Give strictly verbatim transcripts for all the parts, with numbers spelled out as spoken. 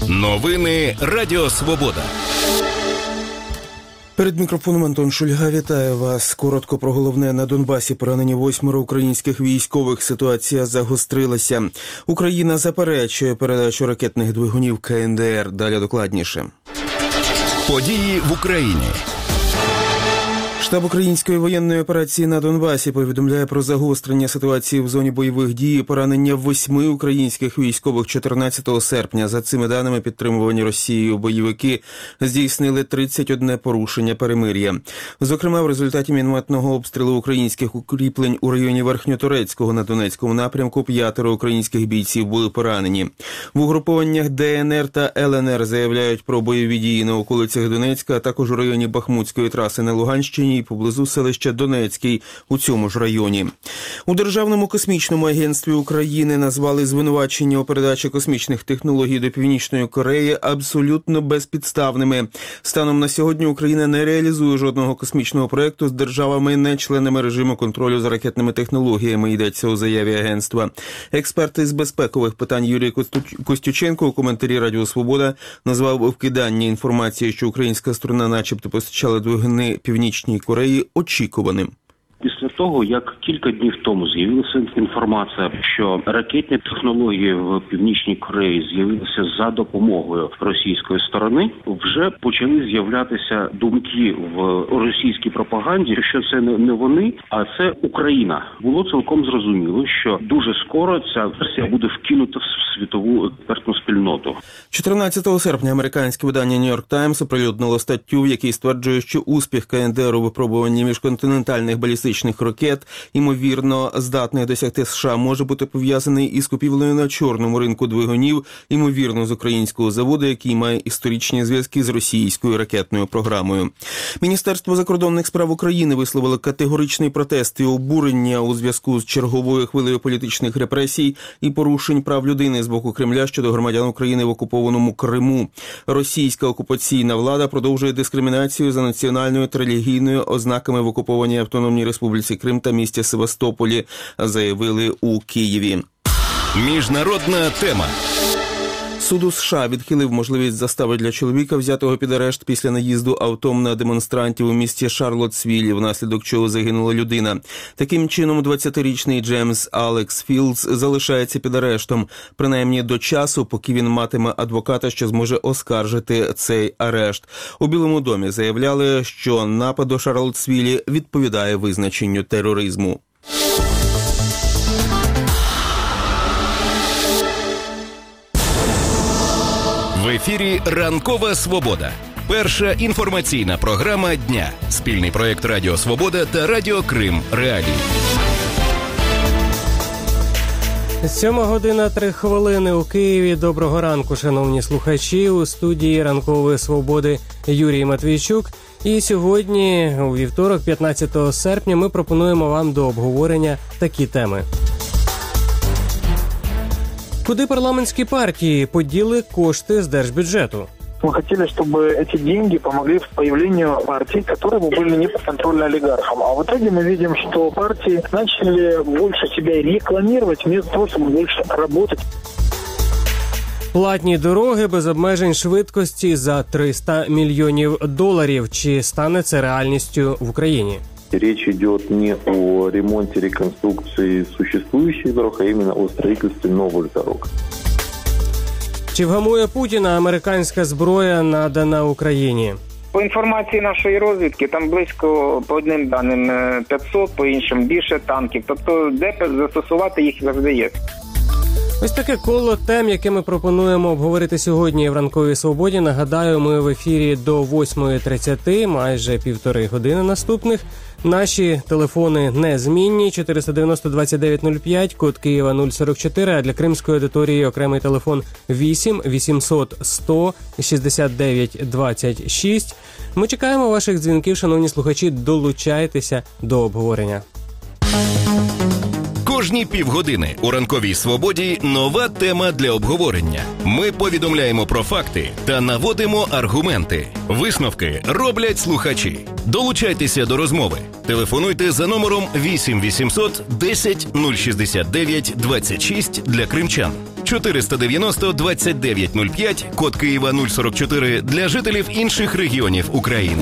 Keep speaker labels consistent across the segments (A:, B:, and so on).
A: Новини Радіо Свобода.
B: Перед мікрофоном Антон Шульга. Вітаю вас. Коротко про головне. На Донбасі поранені восьмеро українських військових. Ситуація загострилася. Україна заперечує передачу ракетних двигунів ка ен де ер. Далі докладніше.
A: Події в Україні.
B: Штаб української воєнної операції на Донбасі повідомляє про загострення ситуації в зоні бойових дій і поранення восьми українських військових чотирнадцятого серпня. За цими даними, підтримувані Росією бойовики здійснили тридцять одне порушення перемир'я. Зокрема, в результаті мінометного обстрілу українських укріплень у районі Верхньоторецького на Донецькому напрямку п'ятеро українських бійців були поранені. В угрупованнях де ен ер та ел ен ер заявляють про бойові дії на околицях Донецька, а також у районі Бахмутської траси на Луганщині і поблизу селища Донецький у цьому ж районі. У Державному космічному агентстві України назвали звинувачення у передачі космічних технологій до Північної Кореї абсолютно безпідставними. Станом на сьогодні Україна не реалізує жодного космічного проєкту з державами, не членами режиму контролю за ракетними технологіями, йдеться у заяві агентства. Експерт із безпекових питань Юрій Костюченко у коментарі Радіо Свобода назвав вкидання інформації, що українська сторона начебто постачала двигуни Північній Кореї, очікуваним.
C: Після того, як кілька днів тому з'явилася інформація, що ракетні технології в Північній Кореї з'явилися за допомогою російської сторони, вже почали з'являтися думки в російській пропаганді, що це не вони, а це Україна. Було цілком зрозуміло, що дуже скоро ця версія буде вкинута в світову експертну спільноту.
B: чотирнадцятого серпня американське видання New York Times оприлюднило статтю, в якій стверджує, що успіх ка ен де ер у випробуванні міжконтинентальних балістичних ракет, ймовірно, здатних досягти США, може бути пов'язаний із купівлею на чорному ринку двигунів, ймовірно, з українського заводу, який має історичні зв'язки з російською ракетною програмою. Міністерство закордонних справ України висловило категоричний протест і обурення у зв'язку з черговою хвилею політичних репресій і порушень прав людини з боку Кремля щодо громадян України в окупованому Криму. Російська окупаційна влада продовжує дискримінацію за національною та релігійною ознаками в окупованій Автономній Республіці Крим та місті Севастополі, заявили у Києві.
A: Міжнародна тема.
B: Суд у США відхилив можливість застави для чоловіка, взятого під арешт після наїзду автом на демонстрантів у місті Шарлоттсвіллі, внаслідок чого загинула людина. Таким чином, двадцятирічний Джеймс Алекс Філдс залишається під арештом, принаймні до часу, поки він матиме адвоката, що зможе оскаржити цей арешт. У Білому домі заявляли, що напад у Шарлоттсвіллі відповідає визначенню тероризму.
A: В ефірі «Ранкова Свобода». Перша інформаційна програма дня. Спільний проєкт Радіо Свобода та Радіо Крим Реалії.
D: Сьома година, три хвилини у Києві. Доброго ранку, шановні слухачі. У студії «Ранкової Свободи» Юрій Матвійчук. І сьогодні, у вівторок, п'ятнадцятого серпня, ми пропонуємо вам до обговорення такі теми. Куди парламентські партії поділи кошти з держбюджету?
E: Мы хотели, чтобы эти деньги помогли в появлению партий, которые бы были не подконтрольны олигархам. А в итоге мы видим, что партии начали больше себя рекламировать, вместо того, чтобы больше работать.
D: Платні дороги без обмежень швидкості за триста мільйонів доларів. Чи стане це реальністю в Україні?
F: Речь идет не о ремонте, реконструкции существующих дорог, а именно о строительстве новых дорог.
D: Чи вгамує Путіна американська зброя, надана Україні?
G: По інформації нашої розвідки, там близько, по одним даним, п'ятсот, по іншим більше танків. Тобто, де застосувати їх завжди є.
D: Ось таке коло тем, яке ми пропонуємо обговорити сьогодні в «Ранковій Свободі». Нагадаю, ми в ефірі до восьмої тридцяти, майже півтори години наступних. Наші телефони незмінні: чотириста дев'яносто двадцять дев'ять нуль п'ять, код Києва нуль сорок чотири, а для кримської аудиторії окремий телефон вісім вісімсот сто шістдесят дев'ять двадцять шість. Ми чекаємо ваших дзвінків, шановні слухачі, долучайтеся до обговорення.
A: Кожні півгодини у «Ранковій Свободі» нова тема для обговорення. Ми повідомляємо про факти та наводимо аргументи. Висновки роблять слухачі. Долучайтеся до розмови. Телефонуйте за номером вісім вісімсот десять нуль шістдесят дев'ять двадцять шість для кримчан. чотириста дев'яносто двадцять дев'ять нуль п'ять, код Києва нуль сорок чотири для жителів інших регіонів України.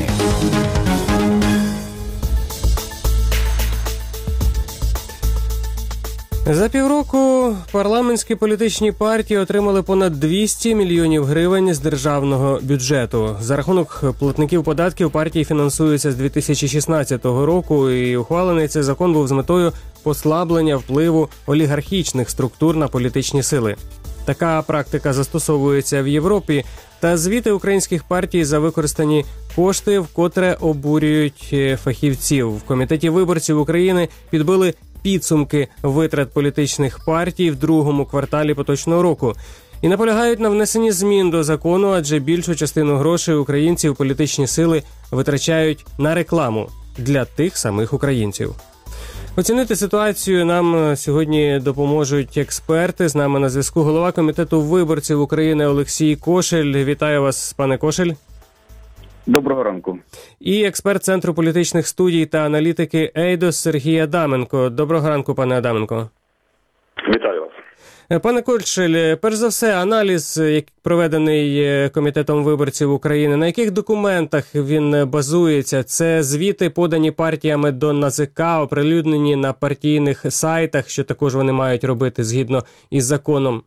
D: За півроку парламентські політичні партії отримали понад двісті мільйонів гривень з державного бюджету. За рахунок платників податків партії фінансуються з дві тисячі шістнадцятого року, і ухвалений цей закон був з метою послаблення впливу олігархічних структур на політичні сили. Така практика застосовується в Європі, та звіти українських партій за використані кошти вкотре обурюють фахівців. В Комітеті виборців України підбили підсумки витрат політичних партій в другому кварталі поточного року і наполягають на внесенні змін до закону, адже більшу частину грошей українців політичні сили витрачають на рекламу для тих самих українців. Оцінити ситуацію нам сьогодні допоможуть експерти. З нами на зв'язку голова Комітету виборців України Олексій Кошель. Вітаю вас, пане Кошель.
H: Доброго ранку.
D: І експерт Центру політичних студій та аналітики Ейдос Сергій Адаменко. Доброго ранку, пане Адаменко.
H: Вітаю вас.
D: Пане Кошель, перш за все, аналіз, проведений Комітетом виборців України, на яких документах він базується? Це звіти, подані партіями до НАЗК, оприлюднені на партійних сайтах, що також вони мають робити згідно із законом?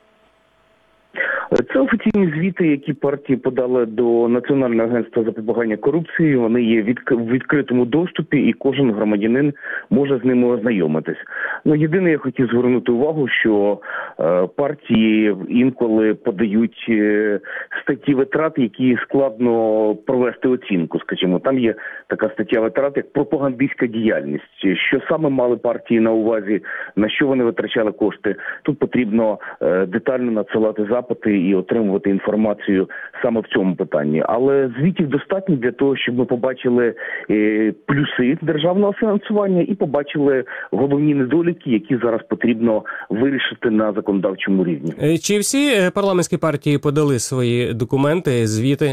H: Це офіційні звіти, які партії подали до Національного агентства запобігання корупції. Вони є в відкритому доступі, і кожен громадянин може з ними ознайомитись. Ну, єдине, я хотів звернути увагу, що е, партії інколи подають е, статті витрат, які складно провести оцінку, скажімо. Там є така стаття витрат, як пропагандистська діяльність. Що саме мали партії на увазі, на що вони витрачали кошти. Тут потрібно е, детально надсилати запити і отримувати інформацію саме в цьому питанні. Але звітів достатньо для того, щоб ми побачили е, плюси державного фінансування і побачили головні недоліки, які зараз потрібно вирішити на законодавчому рівні.
D: Чи всі парламентські партії подали свої документи, звіти?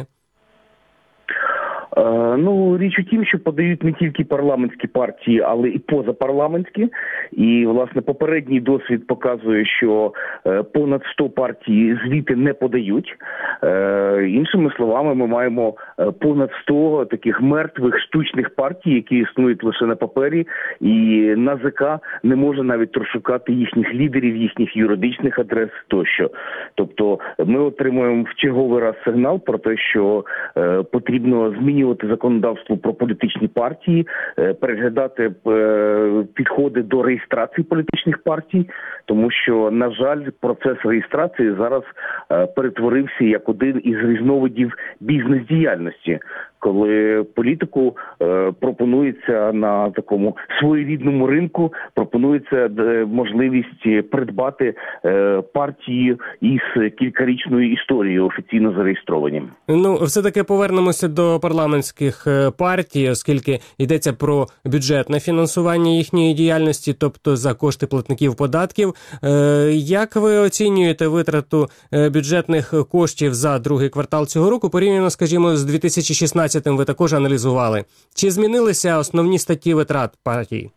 H: Ну, річ у тім, що подають не тільки парламентські партії, але і позапарламентські. І, власне, попередній досвід показує, що понад сто партій звіти не подають. Іншими словами, ми маємо понад сто таких мертвих штучних партій, які існують лише на папері, і НАЗК не може навіть розшукати їхніх лідерів, їхніх юридичних адрес тощо. Тобто ми отримуємо в черговий раз сигнал про те, що потрібно змінювати законодавство про політичні партії, переглядати підходи до реєстрації політичних партій, тому що, на жаль, процес реєстрації зараз перетворився як один із різновидів бізнес-діяльності, коли політику е, пропонується на такому своєрідному ринку, пропонується е, можливість придбати е, партії із кількарічною історією, офіційно зареєстровані.
D: Ну, все-таки повернемося до парламентських партій, оскільки йдеться про бюджетне фінансування їхньої діяльності, тобто за кошти платників податків. Е, як ви оцінюєте витрату бюджетних коштів за другий квартал цього року, порівняно, скажімо, з дві тисячі шістнадцятим? Ви також аналізували. Чи змінилися основні статті витрат партій?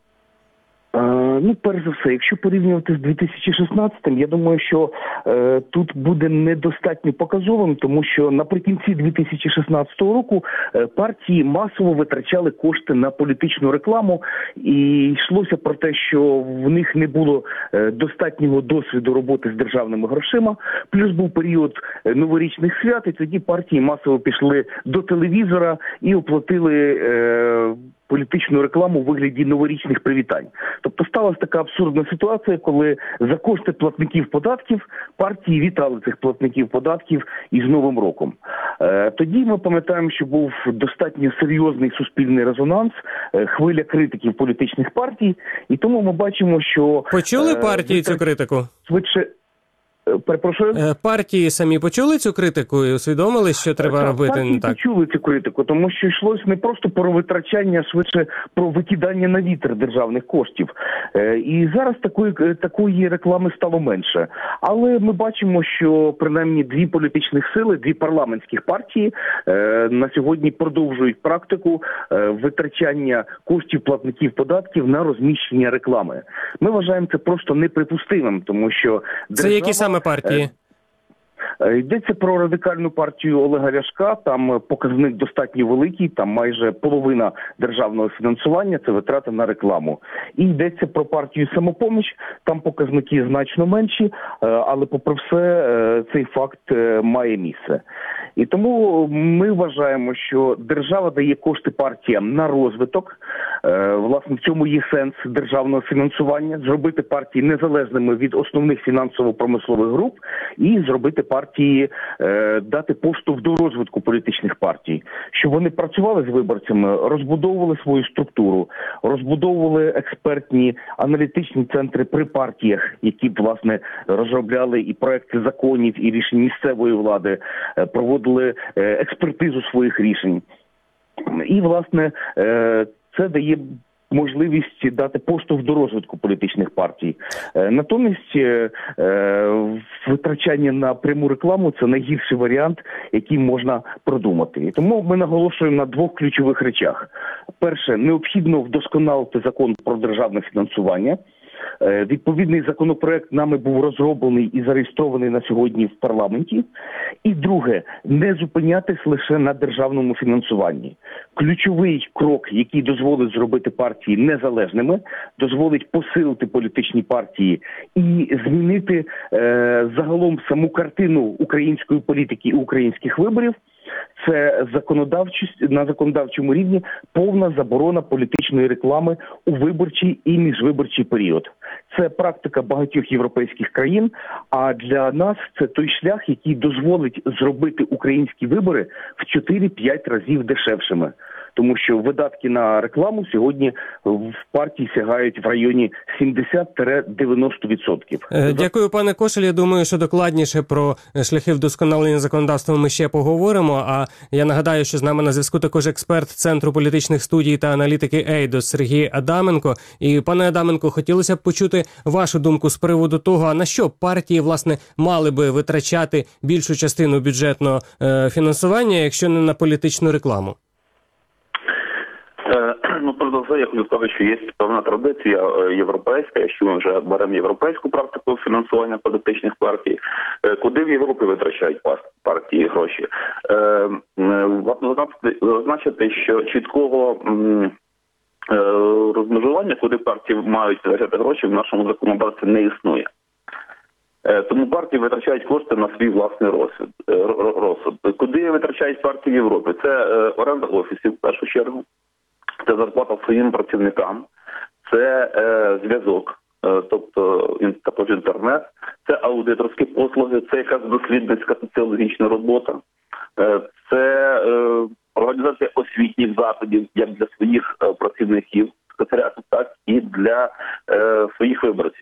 H: Ну, перш за все, якщо порівнювати з дві тисячі шістнадцятим, я думаю, що е, тут буде недостатньо показовим, тому що наприкінці дві тисячі шістнадцятого року е, партії масово витрачали кошти на політичну рекламу, і йшлося про те, що в них не було е, достатнього досвіду роботи з державними грошима, плюс був період новорічних свят, і тоді партії масово пішли до телевізора і оплатили е, політичну рекламу у вигляді новорічних привітань. Тобто сталася така абсурдна ситуація, коли за кошти платників податків партії вітали цих платників податків із Новим роком. Е, тоді ми пам'ятаємо, що був достатньо серйозний суспільний резонанс, е, хвиля критиків політичних партій, і тому ми бачимо, що...
D: Почули партії е, цю критику?
H: Швидше... Перепрошую?
D: Партії самі почули цю критику і усвідомили, що треба так, робити
H: партії
D: не так?
H: Почули цю критику, тому що йшлось не просто про витрачання, а швидше про викидання на вітер державних коштів. І зараз такої, такої реклами стало менше. Але ми бачимо, що принаймні дві політичних сили, дві парламентських партії на сьогодні продовжують практику витрачання коштів платників податків на розміщення реклами. Ми вважаємо це просто неприпустимим, тому що...
D: Це які саме саме партії?
H: Йдеться про радикальну партію Олега Ляшка, там показник достатньо великий, там майже половина державного фінансування – це витрати на рекламу. І йдеться про партію «Самопоміч», там показники значно менші, але попри все цей факт має місце. І тому ми вважаємо, що держава дає кошти партіям на розвиток. Власне, в цьому є сенс державного фінансування, зробити партії незалежними від основних фінансово-промислових груп і зробити партії, дати поштовх до розвитку політичних партій, щоб вони працювали з виборцями, розбудовували свою структуру, розбудовували експертні аналітичні центри при партіях, які б, власне, розробляли і проекти законів, і рішень місцевої влади, проводили експертизу своїх рішень. І, власне, це дає можливість дати поштовх до розвитку політичних партій. Натомість витрачання на пряму рекламу – це найгірший варіант, який можна продумати. І тому ми наголошуємо на двох ключових речах. Перше, необхідно вдосконалити закон про державне фінансування. Відповідний законопроект нами був розроблений і зареєстрований на сьогодні в парламенті. І друге, не зупинятись лише на державному фінансуванні. Ключовий крок, який дозволить зробити партії незалежними, дозволить посилити політичні партії і змінити е, загалом саму картину української політики і українських виборів, це законодавчість на законодавчому рівні повна заборона політичної реклами у виборчий і міжвиборчий період. Це практика багатьох європейських країн, а для нас це той шлях, який дозволить зробити українські вибори в чотири-п'ять разів дешевшими. Тому що видатки на рекламу сьогодні в партії сягають в районі сімдесят-дев'яносто відсотків.
D: Дякую, пане Кошель. Я думаю, що докладніше про шляхи вдосконалення законодавства ми ще поговоримо. А я нагадаю, що з нами на зв'язку також експерт Центру політичних студій та аналітики Ейдос Сергій Адаменко. І, пане Адаменко, хотілося б почути вашу думку з приводу того, на що партії, власне, мали би витрачати більшу частину бюджетного фінансування, якщо не на політичну рекламу.
I: Ну, перш за все, я хочу сказати, що є певна традиція європейська, якщо ми вже беремо європейську практику фінансування політичних партій, куди в Європі витрачають партії гроші. Варто зазначити, що чіткого розмежування, куди партії мають витрачати гроші, в нашому законодавстві не існує. Тому партії витрачають кошти на свій власний розсуд. розсуд. Куди витрачають партії в Європі? Це оренда офісів, в першу чергу. Це зарплата своїм працівникам, це е, зв'язок, е, тобто також інтернет, це аудиторські послуги, це якась дослідницька соціологічна робота, е, це е, організація освітніх заходів як для своїх е, працівників, так і для е, своїх виборців.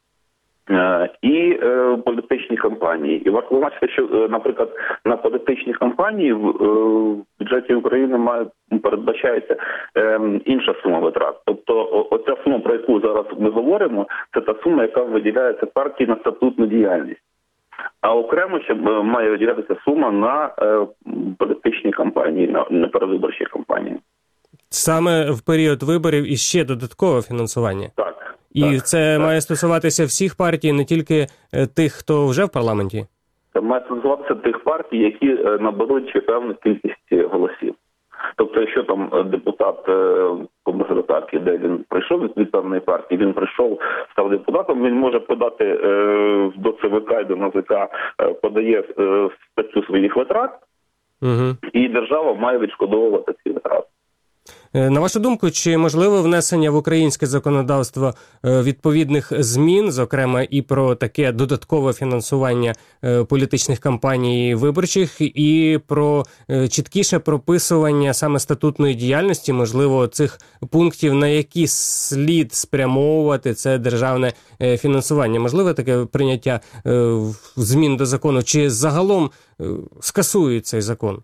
I: І е, політичні кампанії. І варто зазначити, що, е, наприклад, на політичні кампанії в, е, в бюджеті України має, передбачається е, інша сума витрат. Тобто о, оця сума, про яку зараз ми говоримо, це та сума, яка виділяється партії на статутну діяльність. А окремо ще має виділятися сума на е, політичні кампанії, на, на передвиборчі кампанії.
D: Саме в період виборів і ще додаткове фінансування?
I: Так.
D: І
I: так,
D: це
I: так.
D: має стосуватися всіх партій, не тільки тих, хто вже в парламенті?
I: Це має стосуватися тих партій, які наберуть певну кількість голосів. Тобто, якщо там депутат по мажоритарці, де він прийшов від певної партії, він прийшов, став депутатом, він може подати е, до ЦВК і до НАЗК, е, подає е, статтю своїх витрат, угу. І держава має відшкодовувати ці витрати.
D: На вашу думку, чи можливо внесення в українське законодавство відповідних змін, зокрема і про таке додаткове фінансування політичних кампаній виборчих, і про чіткіше прописування саме статутної діяльності, можливо, цих пунктів, на які слід спрямовувати це державне фінансування? Можливо таке прийняття змін до закону, чи загалом скасують цей закон?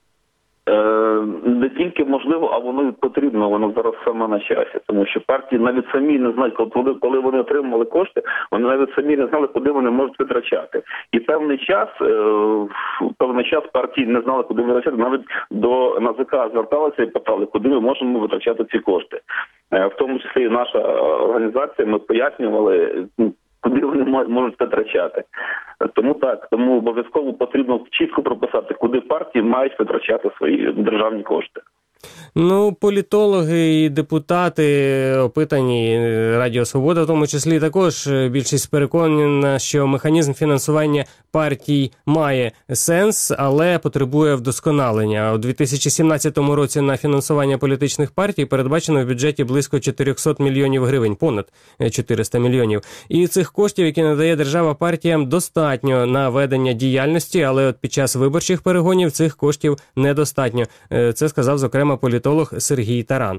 I: Не тільки можливо, а воно потрібно, воно зараз саме на часі. Тому що партії навіть самі не знають, коли вони отримали кошти, вони навіть самі не знали, куди вони можуть витрачати. І певний час, певний час партії не знали, куди витрачати. Навіть до НАЗК зверталися і питали, куди ми можемо витрачати ці кошти. В тому числі і наша організація, ми пояснювали, куди вони можуть витрачати. Тому так, тому обов'язково потрібно чітко прописати, куди партії мають витрачати свої державні кошти.
D: Ну, політологи і депутати, опитані Радіо Свобода, в тому числі, також більшість переконана, що механізм фінансування партій має сенс, але потребує вдосконалення. У дві тисячі сімнадцятому році на фінансування політичних партій передбачено в бюджеті близько чотириста мільйонів гривень, понад чотириста мільйонів. І цих коштів, які надає держава партіям, достатньо на ведення діяльності, але от під час виборчих перегонів цих коштів недостатньо. Це сказав, зокрема, політолог Сергій Таран.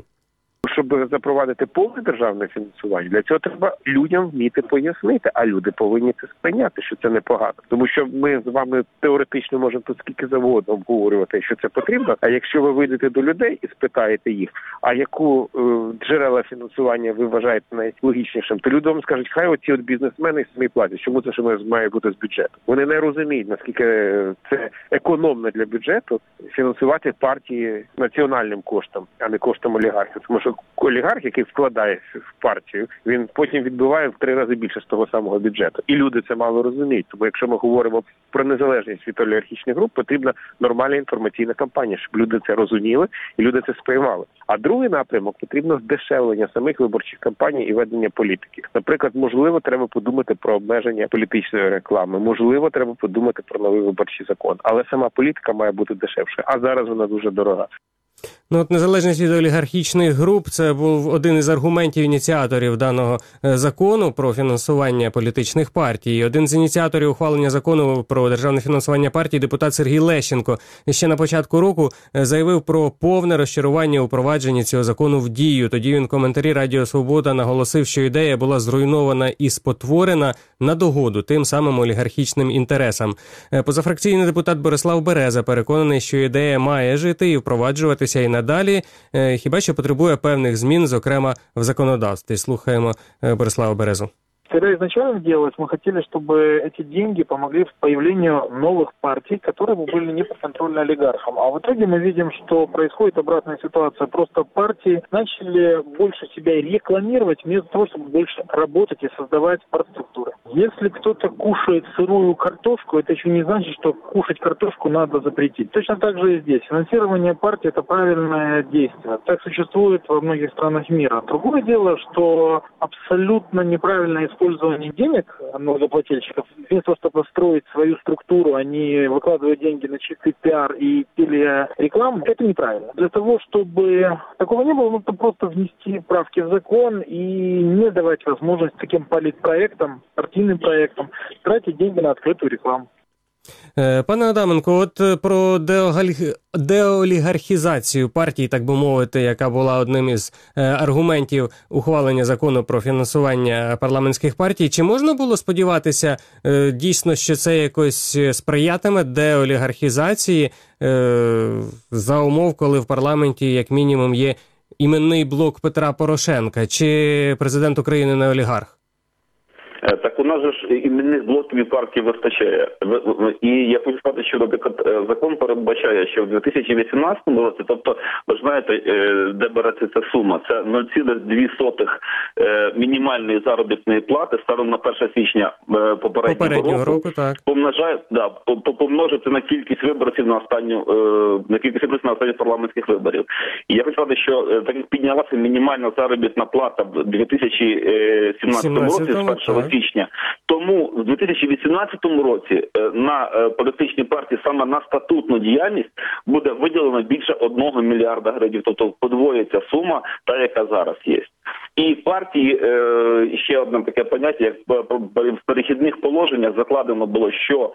J: Щоб запровадити повне державне фінансування, для цього треба людям вміти пояснити, а люди повинні це сприйняти, що це непогано. Тому що ми з вами теоретично можемо тут скільки завгодно обговорювати, що це потрібно, а якщо ви вийдете до людей і спитаєте їх, а яку е, джерела фінансування ви вважаєте найлогічнішим, то люди вам скажуть, хай оці от бізнесмени самі платять, чому це що має бути з бюджету. Вони не розуміють, наскільки це економно для бюджету фінансувати партії національним коштом, а не коштом олігархів. Тому що олігарх, який вкладає в партію, він потім відбиває в три рази більше з того самого бюджету. І люди це мало розуміють. Тому якщо ми говоримо про незалежність від олігархічних груп, потрібна нормальна інформаційна кампанія, щоб люди це розуміли і люди це сприймали. А другий напрямок – потрібно здешевлення самих виборчих кампаній і ведення політики. Наприклад, можливо, треба подумати про обмеження політичної реклами. Можливо, треба подумати про новий виборчий закон. Але сама політика має бути дешевше. А зараз вона дуже дорога.
D: Ну, от незалежність від олігархічних груп – це був один із аргументів ініціаторів даного закону про фінансування політичних партій. Один з ініціаторів ухвалення закону про державне фінансування партій, депутат Сергій Лещенко, ще на початку року заявив про повне розчарування у провадженні цього закону в дію. Тоді він в коментарі Радіо Свобода наголосив, що ідея була зруйнована і спотворена на догоду тим самим олігархічним інтересам. Позафракційний депутат Борислав Береза переконаний, що ідея має жити і впроваджуватися і надалі, хіба що потребує певних змін, зокрема в законодавстві. Слухаємо Борислава Березу.
E: Когда изначально делалось, мы хотели, чтобы эти деньги помогли в появлению новых партий, которые бы были не подконтрольны олигархам. А в итоге мы видим, что происходит обратная ситуация. Просто партии начали больше себя рекламировать, вместо того, чтобы больше работать и создавать партструктуры. Если кто-то кушает сырую картошку, это еще не значит, что кушать картошку надо запретить. Точно так же и здесь. Финансирование партии – это правильное действие. Так существует во многих странах мира. Другое дело, что абсолютно неправильное использование денег налогоплательщиков, вместо того, чтобы строить свою структуру, они выкладывают деньги на чистый пиар и телерекламу, это неправильно. Для того, чтобы такого не было, нужно просто внести правки в закон и не давать возможность таким политпроектам, партийным проектам тратить деньги на открытую рекламу.
D: Пане Адаменко, от про деолігархізацію партій, так би мовити, яка була одним із аргументів ухвалення закону про фінансування парламентських партій, чи можна було сподіватися дійсно, що це якось сприятиме деолігархізації за умов, коли в парламенті як мінімум є іменний блок Петра Порошенка, чи президент України не олігарх?
I: Так у нас же ж іменних блоків і партій вистачає. І я хочу сказати, що, наприклад, закон передбачає, що в дві тисячі вісімнадцятому році, тобто, ви ж знаєте, де береться ця сума, це нуль цілих дві сотих мінімальної заробітної плати станом на перше січня попереднього, попереднього року, року так. Помножає, да, помножити на кількість виборців на останню, на кількість виборців на останніх парламентських виборів. І я хочу сказати, що так як піднялася мінімальна заробітна плата в дві тисячі сімнадцятому році з першого січня. Тому в дві тисячі вісімнадцятому році на політичні партії саме на статутну діяльність буде виділено більше одного мільярда гривень, тобто подвоїться сума, та яка зараз є. І партії, ще одне таке поняття, як в перехідних положеннях закладено було, що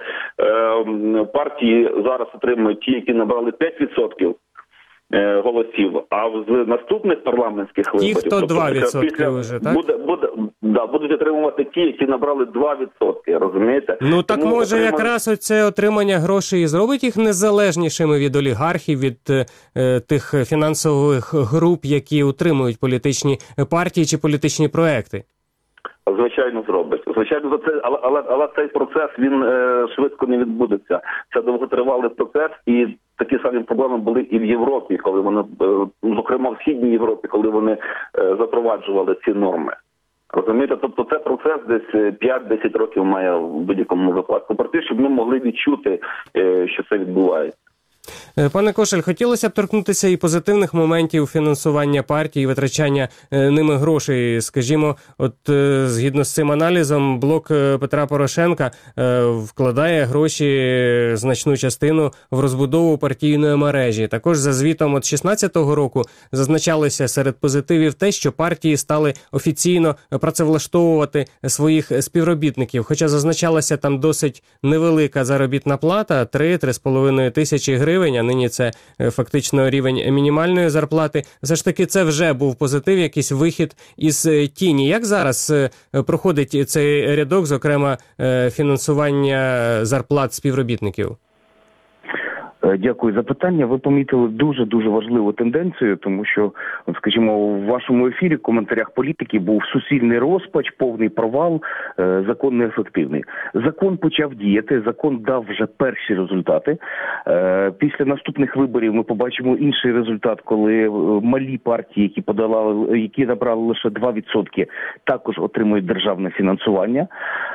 I: партії зараз отримують ті, які набрали п'ять відсотків голосів, а з наступних парламентських виборів...
D: Ті, хто два відсотки вже, так?
I: Буде, буде, да, будуть отримувати ті, які набрали два відсотки, розумієте?
D: Ну так
I: Тому
D: може
I: отримання...
D: якраз оце отримання грошей і зробить їх незалежнішими від олігархів, від е, тих фінансових груп, які утримують політичні партії чи політичні проекти?
I: Звичайно, зробить. Звичайно, це, але, але, але цей процес, він е, швидко не відбудеться. Це довготривалий процес, і такі самі проблеми були і в Європі, коли вони, е, зокрема в Східній Європі, коли вони е, запроваджували ці норми. Розумієте, тобто це процес десь п'ять-десять років має в будь-якому випадку пройти, щоб ми могли відчути, що це відбувається.
D: Пане Кошель, хотілося б торкнутися і позитивних моментів фінансування партії, витрачання ними грошей. Скажімо, от згідно з цим аналізом, блок Петра Порошенка вкладає гроші, значну частину, в розбудову партійної мережі. Також за звітом от шістнадцятого року зазначалося серед позитивів те, що партії стали офіційно працевлаштовувати своїх співробітників. Хоча зазначалася там досить невелика заробітна плата, три-три з половиною тисячі гривень, а нині це фактично рівень мінімальної зарплати. Все ж таки це вже був позитив, якийсь вихід із тіні. Як зараз проходить цей рядок, зокрема, фінансування зарплат співробітників?
H: Дякую за питання. Ви помітили дуже-дуже важливу тенденцію, тому що, скажімо, у вашому ефірі в коментарях політики був суцільний розпач, повний провал, закон неефективний. Закон почав діяти, закон дав вже перші результати. Після наступних виборів ми побачимо інший результат, коли малі партії, які подолали, які набрали лише два відсотки, також отримують державне фінансування.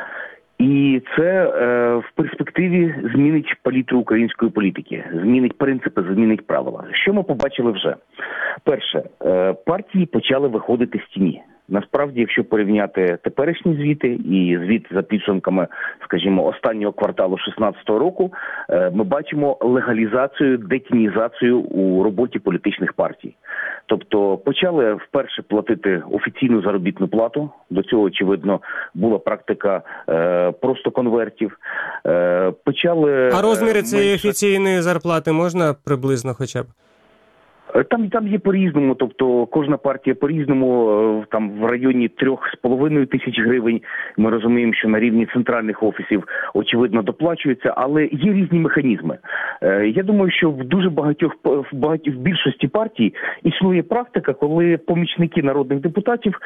H: І це е, в перспективі змінить палітру української політики, змінить принципи, змінить правила. Що ми побачили вже? Перше, е, партії почали виходити з тіні. Насправді, якщо порівняти теперішні звіти і звіт за підсумками, скажімо, останнього кварталу шістнадцятого року, ми бачимо легалізацію, детінізацію у роботі політичних партій. Тобто почали вперше платити офіційну заробітну плату. До цього, очевидно, була практика е, просто конвертів. Е, почали...
D: А розміри цієї менше... офіційної зарплати можна приблизно хоча б?
H: Там, там є по-різному, тобто кожна партія по-різному, там в районі трьох з половиною тисяч гривень. Ми розуміємо, що на рівні центральних офісів, очевидно, доплачується, але є різні механізми. Я думаю, що в дуже багатьох, в, багатьох, в більшості партій існує практика, коли помічники народних депутатів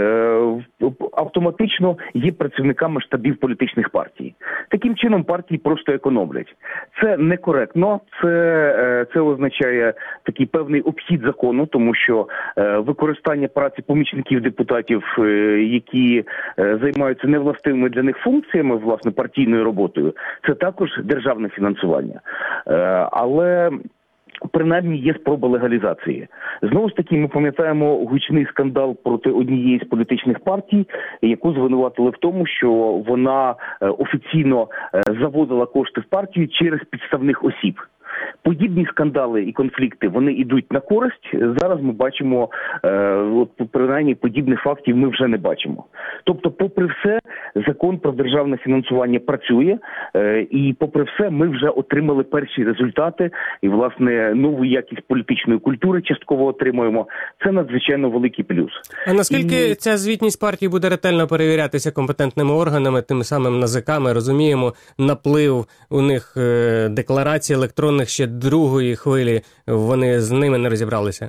H: автоматично є працівниками штабів політичних партій. Таким чином партії просто економлять. Це некоректно, це, це означає такий певний обхід закону, тому що е, використання праці помічників депутатів, е, які е, займаються невластивими для них функціями, власне, партійною роботою, це також державне фінансування. Е, але принаймні є спроба легалізації. Знову ж таки, ми пам'ятаємо гучний скандал проти однієї з політичних партій, яку звинуватили в тому, що вона офіційно заводила кошти в партію через підставних осіб. Подібні скандали і конфлікти, вони йдуть на користь. Зараз ми бачимо, е, от, принаймні, подібних фактів ми вже не бачимо. Тобто, попри все, закон про державне фінансування працює, е, і попри все, ми вже отримали перші результати, і, власне, нову якість політичної культури частково отримуємо. Це надзвичайно великий плюс.
D: А наскільки і... ця звітність партії буде ретельно перевірятися компетентними органами, тим самим НАЗК? Ми розуміємо наплив у них е, декларацій електронних ще другої хвилі, вони з ними не розібралися?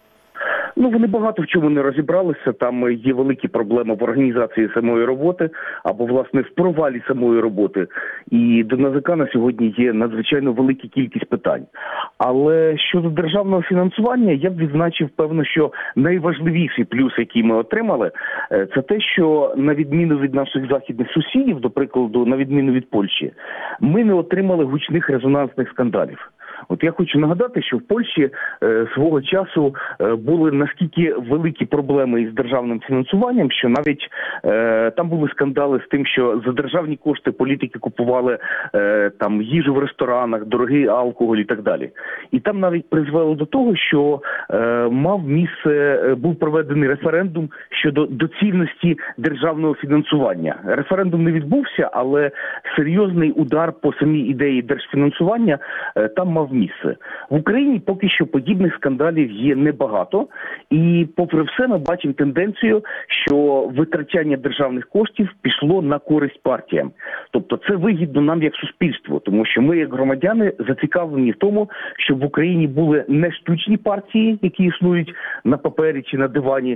H: Ну, вони багато в чому не розібралися. Там є великі проблеми в організації самої роботи або, власне, в провалі самої роботи. І до НАЗК на сьогодні є надзвичайно велика кількість питань. Але щодо державного фінансування, я б відзначив, певно, що найважливіший плюс, який ми отримали, це те, що на відміну від наших західних сусідів, до прикладу, на відміну від Польщі, ми не отримали гучних резонансних скандалів. От я хочу нагадати, що в Польщі е, свого часу е, були наскільки великі проблеми із державним фінансуванням, що навіть е, там були скандали з тим, що за державні кошти політики купували е, там їжу в ресторанах, дорогий алкоголь і так далі. І там навіть призвело до того, що е, мав місце, був проведений референдум щодо доцільності державного фінансування. Референдум не відбувся, але серйозний удар по самій ідеї держфінансування е, там мав місце. В Україні поки що подібних скандалів є небагато, і попри все ми бачимо тенденцію, що витрачання державних коштів пішло на користь партіям. Тобто це вигідно нам як суспільству, тому що ми як громадяни зацікавлені в тому, щоб в Україні були не штучні партії, які існують на папері чи на дивані,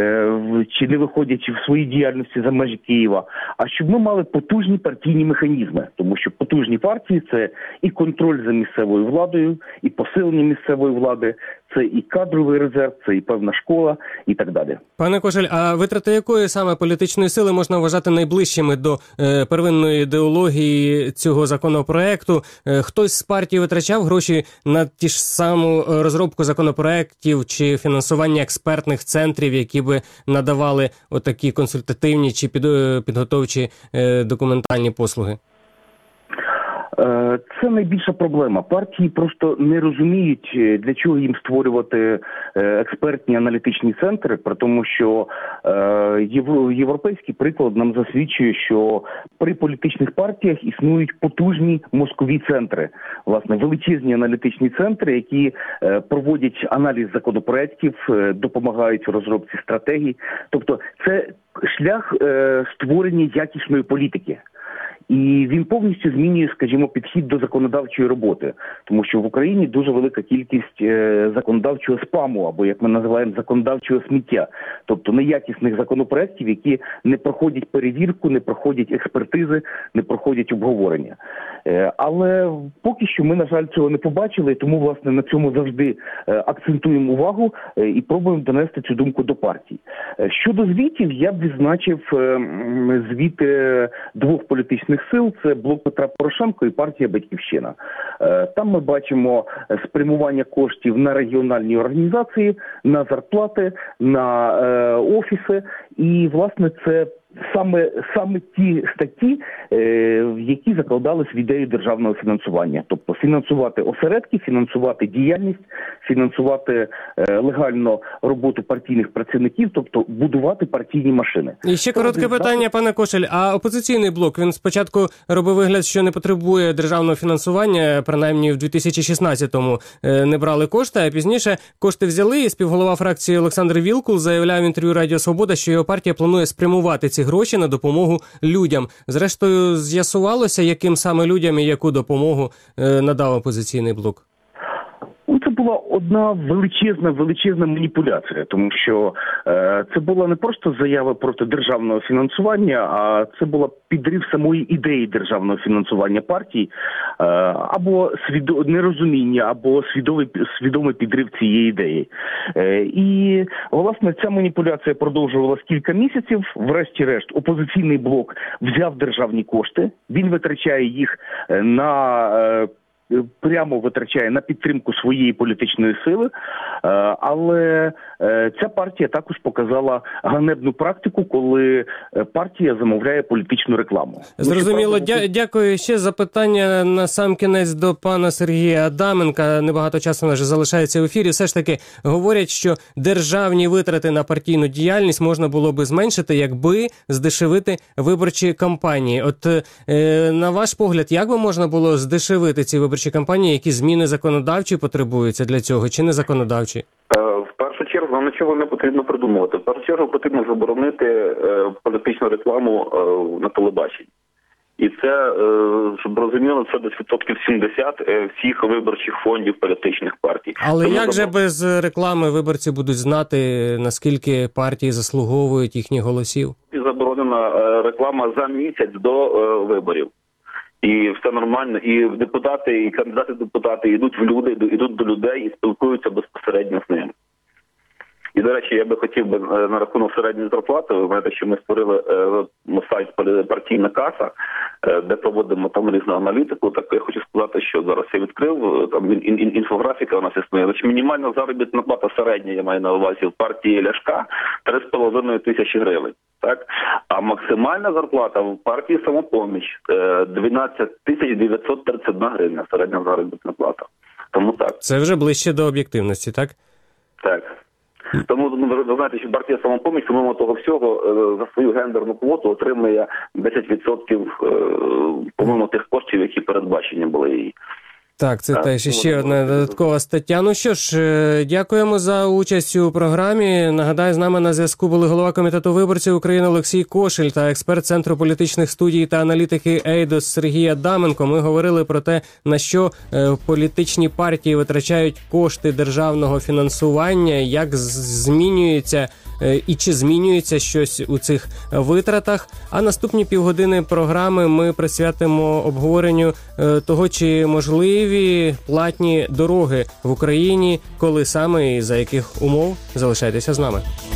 H: чи не виходячи в своїй діяльності за межі Києва, а щоб ми мали потужні партійні механізми, тому що потужні потужні партії, це і контроль за місцевою владою, і посилення місцевої влади, це і кадровий резерв, це і певна школа, і так далі.
D: Пане Кошель, а витрати якої саме політичної сили можна вважати найближчими до е, первинної ідеології цього законопроекту? Е, хтось з партій витрачав гроші на ті ж саму розробку законопроектів чи фінансування експертних центрів, які би надавали отакі консультативні чи під, підготовчі е, документальні послуги?
H: Це найбільша проблема. Партії просто не розуміють, для чого їм створювати експертні аналітичні центри, при тому, що європейський приклад нам засвідчує, що при політичних партіях існують потужні мозкові центри, власне, величезні аналітичні центри, які проводять аналіз законопроєктів, допомагають у розробці стратегій. Тобто це шлях створення якісної політики. І він повністю змінює, скажімо, підхід до законодавчої роботи. Тому що в Україні дуже велика кількість законодавчого спаму, або, як ми називаємо, законодавчого сміття. Тобто неякісних законопроєктів, які не проходять перевірку, не проходять експертизи, не проходять обговорення. Але поки що ми, на жаль, цього не побачили, тому, власне, на цьому завжди акцентуємо увагу і пробуємо донести цю думку до партій. Щодо звітів, я б відзначив звіти двох політичних сил – це Блок Петра Порошенка і партія «Батьківщина». Там ми бачимо спрямування коштів на регіональні організації, на зарплати, на е, офіси. І, власне, це саме, саме ті статті, е, які закладались в ідею державного фінансування. Тобто фінансувати осередки, фінансувати діяльність, фінансувати е, легально роботу партійних працівників, тобто будувати партійні машини.
D: І ще коротке питання, пане Кошель. А опозиційний блок, він спочатку робив вигляд, що не потребує державного фінансування, принаймні в дві тисячі шістнадцятому не брали кошти, а пізніше кошти взяли, і співголова фракції Олександр Вілкул заявляв в інтерв'ю Радіо Свобода, що його партія планує спрямувати ці гроші на допомогу людям. Зрештою, з'ясувалося, яким саме людям і яку допомогу надав опозиційний блок?
H: Це була одна величезна, величезна маніпуляція, тому що е, це була не просто заява проти державного фінансування, а це була підрив самої ідеї державного фінансування партій, е, або свідо... нерозуміння, або свідомий, свідомий підрив цієї ідеї. Е, і, власне, ця маніпуляція продовжувалась кілька місяців. Врешті-решт, опозиційний блок взяв державні кошти, він витрачає їх на е, прямо витрачає на підтримку своєї політичної сили, але ця партія також показала ганебну практику, коли партія замовляє політичну рекламу.
D: Зрозуміло. Дя- дякую. Ще запитання на сам кінець до пана Сергія Адаменка. Небагато часу вже залишається в ефірі. Все ж таки говорять, що державні витрати на партійну діяльність можна було би зменшити, якби здешевити виборчі кампанії. От е, на ваш погляд, як би можна було здешевити ці виборчі кампанії, які зміни законодавчі потребуються для цього, чи не законодавчі?
I: В першу чергу нам нічого не потрібно придумувати. В першу чергу потрібно заборонити е, політичну рекламу е, на телебаченні. І це, е, щоб розуміло, це десь відсотків сімдесят всіх виборчих фондів політичних партій.
D: Але
I: Тому
D: як
I: забор...
D: же без реклами виборці будуть знати, наскільки партії заслуговують їхніх голосів?
I: І заборонена е, реклама за місяць до е, виборів. І все нормально. І депутати, і кандидати-депутати йдуть в люди, йдуть до людей і спілкуються безпосередньо з ними. І, до речі, я би хотів би на рахунок середньої зарплати, ви знаєте, що ми створили е, сайт «Партійна каса», е, де проводимо там різну аналітику. Так я хочу сказати, що зараз я відкрив, там ін, ін, інфографіка у нас існує. Значить, мінімальна заробітна плата середня, я маю на увазі, в партії Ляшка три з половиною тисячі гривень. Так? А максимальна зарплата в партії «Самопоміч» – дванадцять тисяч дев'ятсот тридцять одна гривня, середня заробітна плата. Тому так.
D: Це вже ближче до об'єктивності, так?
I: Так. Тому, ну, ви знаєте, що партія «Самопоміч», помимо того всього, за свою гендерну квоту отримує десять відсотків, по-моєму, тих коштів, які передбачені були їй.
D: Так, це
I: Так,
D: теж ще
I: ну,
D: одна
I: ну,
D: додаткова стаття. Ну що ж, е, дякуємо за участь у програмі. Нагадаю, з нами на зв'язку були голова Комітету виборців України Олексій Кошель та експерт Центру політичних студій та аналітики Ейдос Сергій Адаменко. Ми говорили про те, на що е, політичні партії витрачають кошти державного фінансування, як з- змінюється е, і чи змінюється щось у цих витратах. А наступні півгодини програми ми присвятимо обговоренню е, того, чи можливі платні дороги в Україні, коли саме і за яких умов. Залишайтеся з нами.